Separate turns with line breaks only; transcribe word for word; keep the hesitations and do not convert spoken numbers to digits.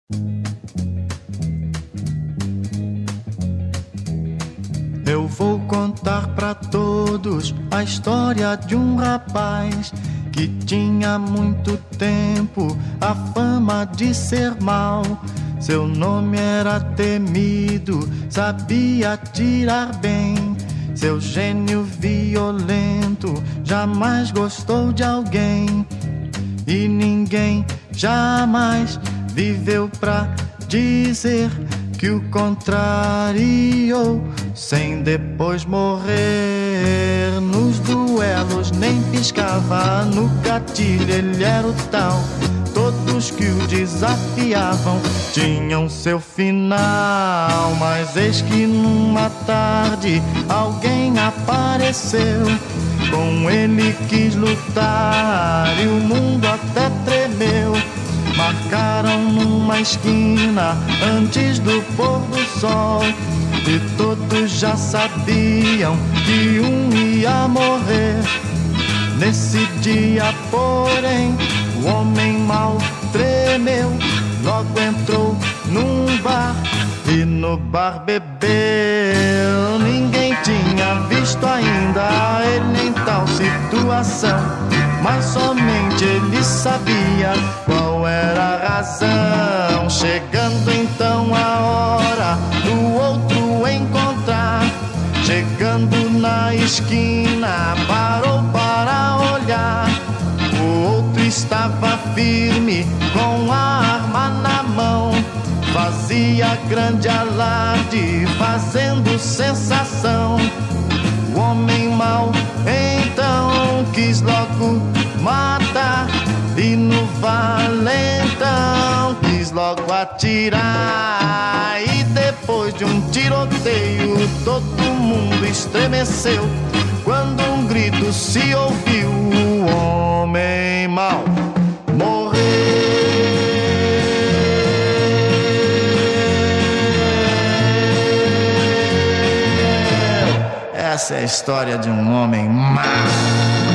Eu vou contar pra todos a história de um rapaz que tinha muito tempo a fama de ser mau. Seu nome era temido, sabia atirar bem. Seu gênio violento jamais gostou de alguém. E ninguém jamais viveu pra dizer que o contrariou, sem depois morrer. Nos duelos nem piscava, no gatilho ele era o tal. Todos que o desafiavam tinham seu final. Mas eis que numa tarde alguém apareceu. Com ele quis lutar e o mundo até tremeu. Marcaram numa esquina antes do pôr do sol. E todos já sabiam que um ia morrer. Nesse dia, porém, o homem mau tremeu. Logo entrou num bar e no bar bebeu. Ninguém tinha visto ainda ele em tal situação, mas somente ele sabia qual era a razão. Chegando então a hora do outro encontrar, chegando na esquina parou para olhar. O outro estava firme com a arma na mão, fazia grande alarde, fazendo sensação. O homem mau então quis logo matar e no valentão quis logo atirar. E depois de um tiroteio todo mundo estremeceu quando um grito se ouviu: o homem mau morreu. Essa é a história de um homem mau.